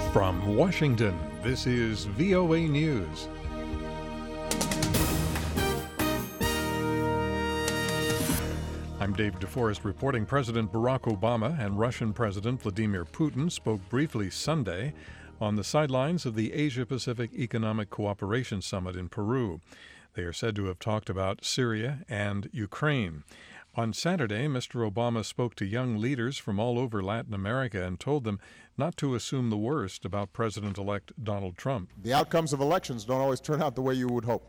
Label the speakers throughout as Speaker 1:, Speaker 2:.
Speaker 1: From Washington, this is VOA News. I'm Dave DeForest reporting President Barack Obama and Russian President Vladimir Putin spoke briefly Sunday on the sidelines of the Asia-Pacific Economic Cooperation Summit in Peru. They are said to have talked about Syria and Ukraine. On Saturday, Mr. Obama spoke to young leaders from all over Latin America and told them not to assume the worst about President-elect Donald Trump.
Speaker 2: The outcomes of elections don't always turn out the way you would hope.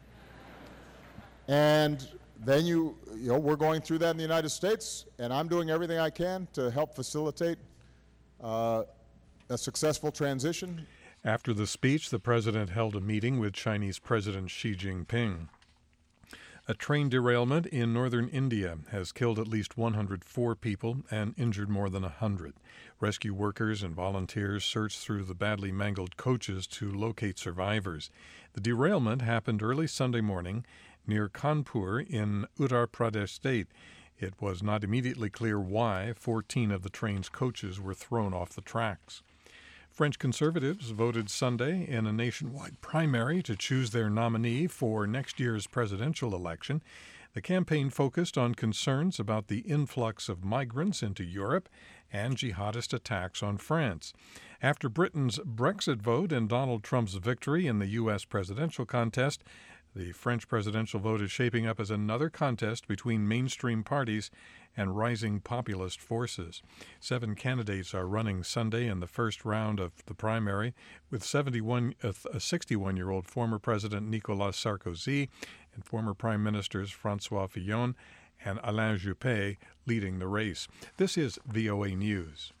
Speaker 2: And then we're going through that in the United States, and I'm doing everything I can to help facilitate a successful transition.
Speaker 1: After the speech, the president held a meeting with Chinese President Xi Jinping. A train derailment in northern India has killed at least 104 people and injured more than 100. Rescue workers and volunteers searched through the badly mangled coaches to locate survivors. The derailment happened early Sunday morning near Kanpur in Uttar Pradesh state. It was not immediately clear why 14 of the train's coaches were thrown off the tracks. French conservatives voted Sunday in a nationwide primary to choose their nominee for next year's presidential election. The campaign focused on concerns about the influx of migrants into Europe and jihadist attacks on France. After Britain's Brexit vote and Donald Trump's victory in the U.S. presidential contest, the French presidential vote is shaping up as another contest between mainstream parties and rising populist forces. 7 candidates are running Sunday in the first round of the primary, with a 61-year-old former President Nicolas Sarkozy and former Prime Ministers François Fillon and Alain Juppé leading the race. This is VOA News.